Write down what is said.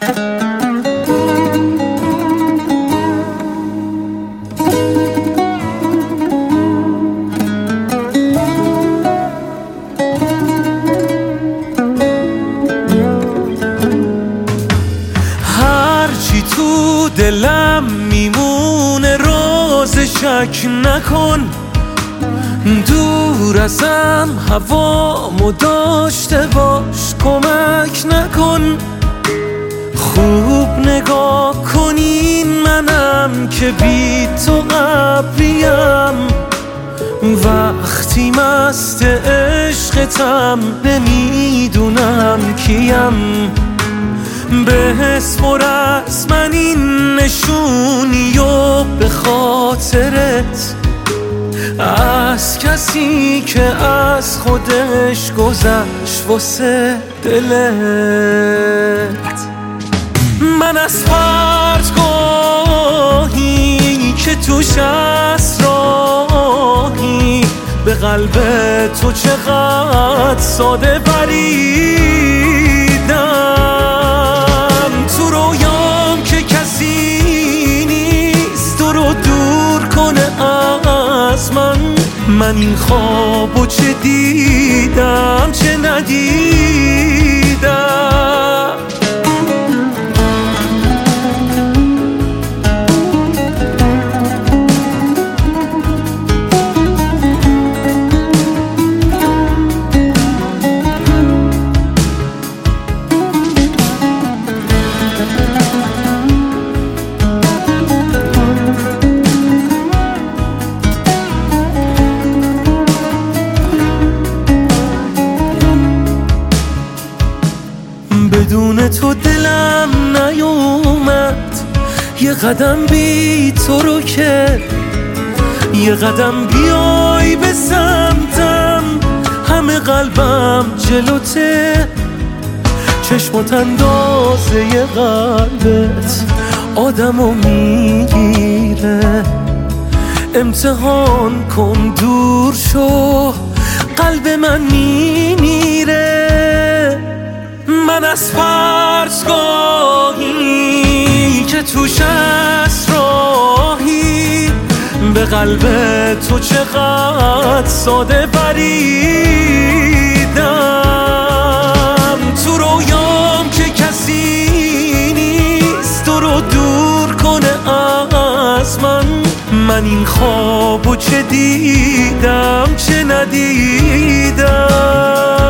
هرچی تو دلم میمونه راز شک نکن، دور ازم هوامو داشته باش کمک نکن. خوب نگاه کنین منم که بی تو ابریم، وقتی مست عشقتم نمیدونم کیم. بسپر از من این نشونی و به خاطرت، از کسی که از خودش گذشت واسه دلت. من از پرتگاهی که توش اسراری، به قلب تو چقدر ساده بریدم. تو رویام که کسی نیست تو رو دور کنه از من این خوابو چه دیدم چه ندیدم. بدون تو دلم نیومد یه قدم بی تو رو که، یه قدم بیای به سمتم همه قلبم جلوته. چشمات اندازه ی قلبت آدمو میگیره، امتحان کن دور شو قلب من میمیره. من از پرتگاهی که توش اسراری، به قلب تو چقدر ساده بریدم. تو رویام که کسی نیست تو رو دور کنه از من این خوابو چه دیدم چه ندیدم.